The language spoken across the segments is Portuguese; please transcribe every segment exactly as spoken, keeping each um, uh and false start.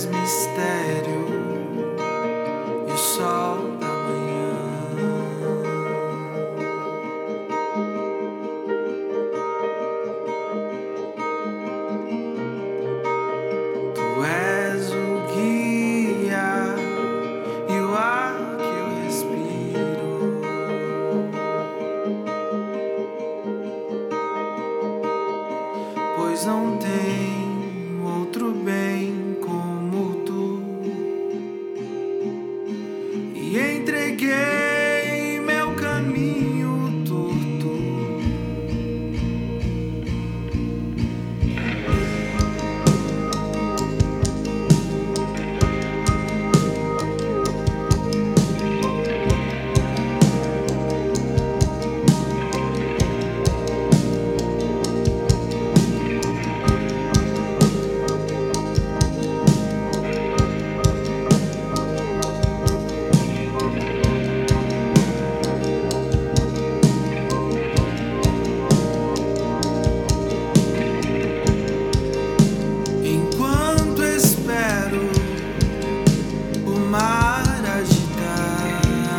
és mistério e o sol da manhã. Tu és o guia e o ar que eu respiro. Pois não tem outro bem como tu, e entreguei meu caminho torto. Enquanto espero o mar agitar,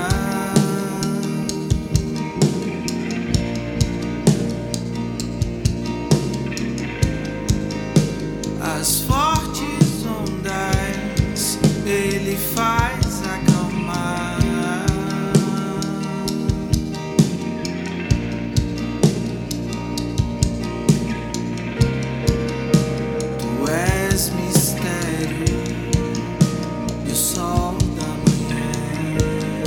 as fortes ondas ele faz acalmar. Tu és mistério e o sol da manhã.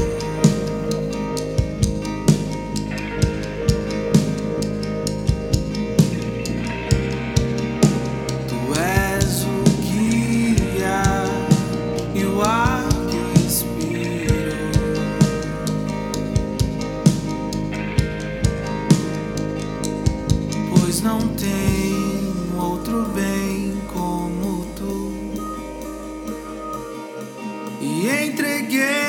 Tu és o guia e o ar que eu respiro. Pois não tem outro bem como tu, e entreguei